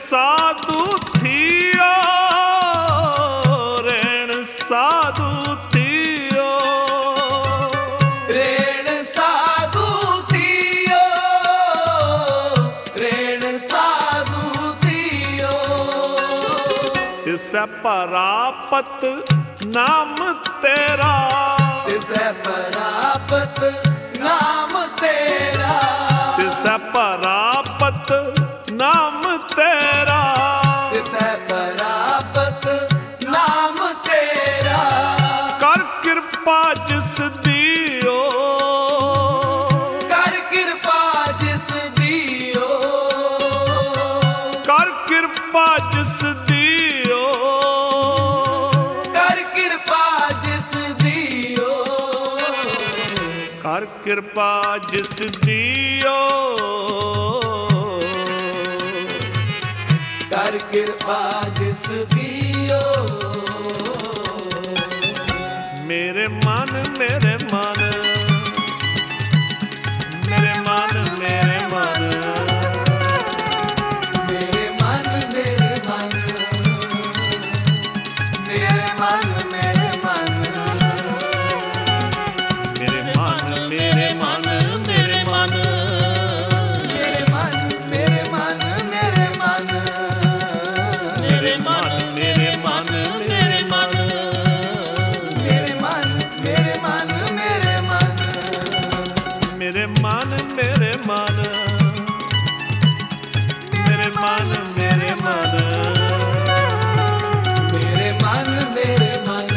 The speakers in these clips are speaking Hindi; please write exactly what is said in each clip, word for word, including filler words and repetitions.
साधु थियो, रेण साधु थियो, रेण साधु थियो, रेण साधु थियो। तिसै परापत नाम तेरा, तिसै परापत नाम तेरा, तिसै परापत नाम तेरा, तिसै परापत नाम तेरा। कर कृपा जिस दियो, कर कृपा जिस दियो, कर कृपा जिस दियो, कर कृपा जिस दियो, कर कृपा जिस दियो, कर कृपा जिस दियो। मेरे मन मेरे मन, मेरे मन मेरे मन, मेरे मन मेरे मन, मेरे मन मेरे मन, मेरे मन मेरे मन, मेरे मन, मेरे मन मेरे मन, मेरे मन, मेरे मन मेरे मन, मेरे मन, मेरे मन मेरे मन, मेरे मन, मेरे मन मेरे मन, मेरे मन मेरे मन, मेरे मन मेरे मन,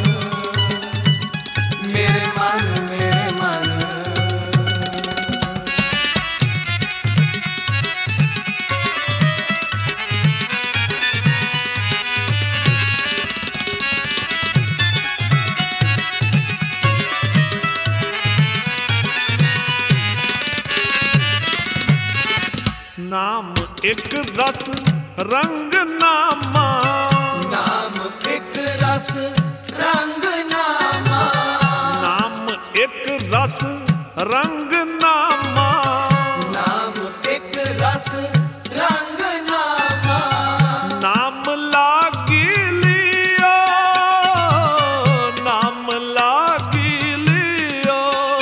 मेरे मन मेरे मन। नाम एक रस रंग नामा, नाम एक रस रंग नामा, नाम एक रस रंग नामा, नाम एक रस रंग नामा। नाम लागी लियो, नाम लागी लियो,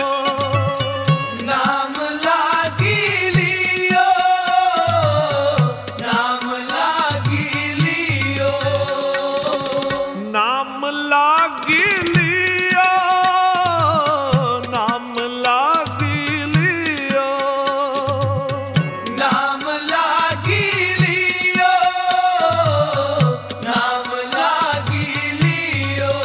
नाम लागी लियो, नाम लागी लियो, नाम लागी लियो, नाम लागी लियो, नाम लागी लियो, नाम लागी लियो।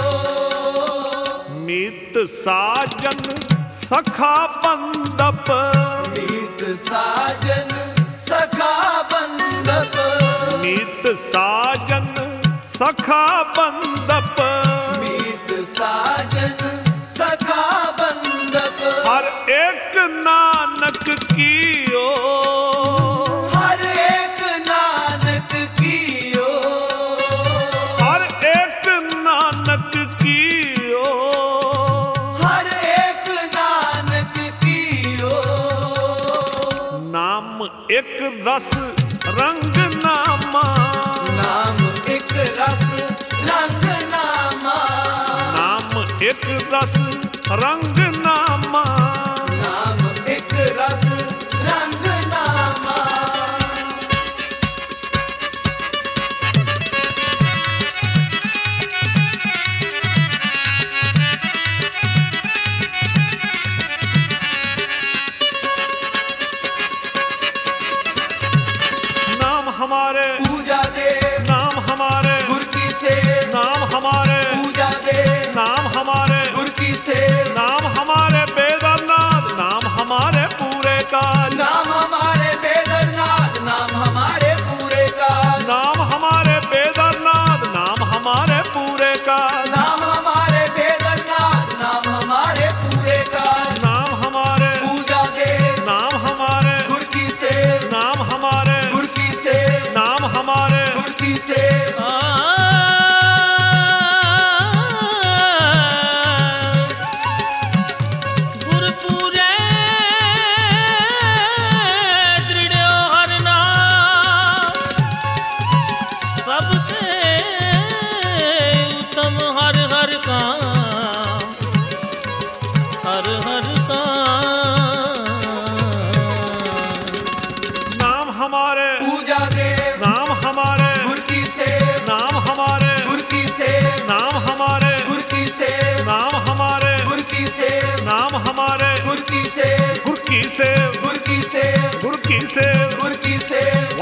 मीत साजन सखा बंदप, मीत साजन सखा बंदप, मीत साजन सखा बंदप, मीत साजन सखा बंदप। हर एक नानक कियो, हर एक नानक कियो, हर एक नानक कियो, हर एक नानक कियो। नाम एक रस रंग नामा, नाम एक रस रंग नामा, नाम एक रस रंग नामा, नाम एक रस रंग नामा। नाम